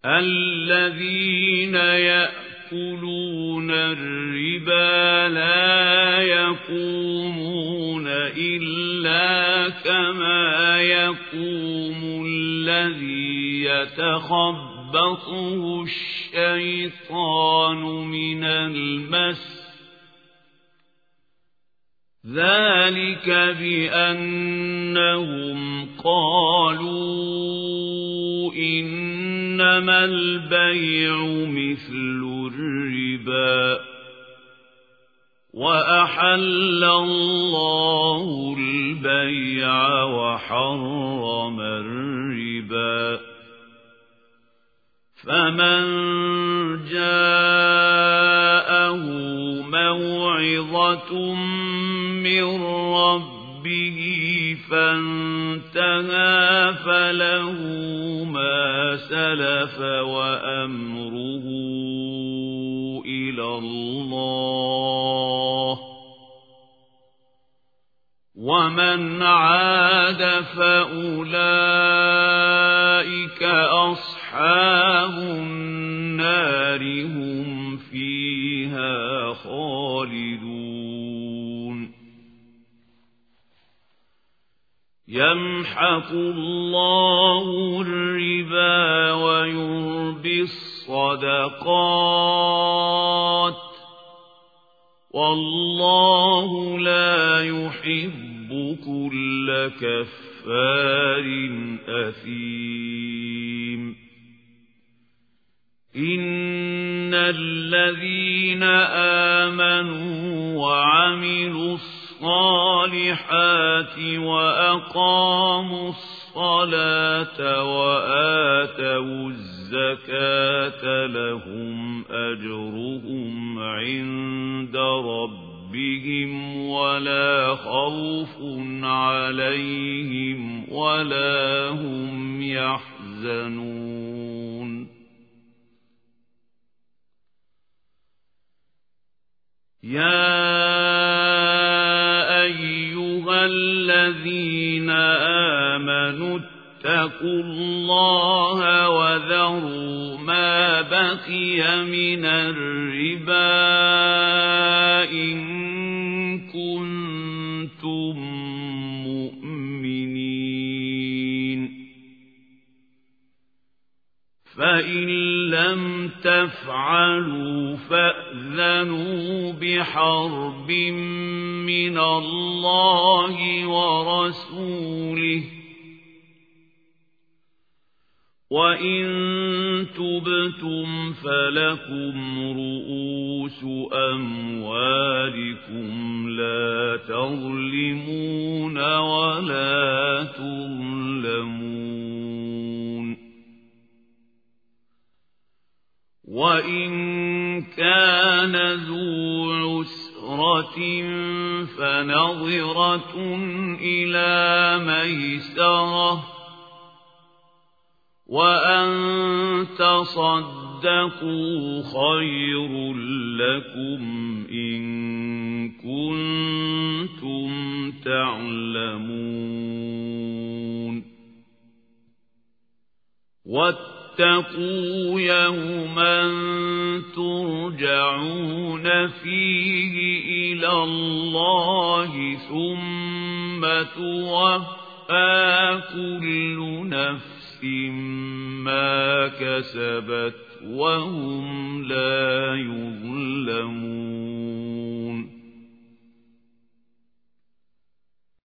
الذين يأكلون الربا لا يقومون إلا كما يقوم الذي يتخبطه الشيطان من المس ذلك بأنهم قالوا إنما البيع مثل الربا وأحل الله البيع وحرم الربا فمن جاءه موعظة من ربه فانتهى فله ما سلف وأمره إلى الله ومن عاد فأولئك أصحاب النار هم فيها خالدون يمحق الله الربا ويربي الصدقات والله لا يحب كل كفار أثيم إن الذين آمنوا وعملوا الصالحات وأقاموا الصلاة وآتوا الزكاة لهم أجرهم عند ربهم ولا خوف عليهم ولا هم يحزنون يا أيها الذين آمنوا اتقوا الله وذروا ما بقي من الربا إن كنتم مؤمنين فإن لم تفعلوا فأذنوا بحرب من الله ورسوله وإن تبتم فلكم رؤوس أموالكم لا تظلمون ولا تظلمون وإن كان ذو عسرة فنظرة إلى ميسرة وأن تصدقوا خير لكم إن كنتم تعلمون واتقوا يوما ترجعون فيه إلى الله ثم توفى كل نفس ما كسبت وهم لا يظلمون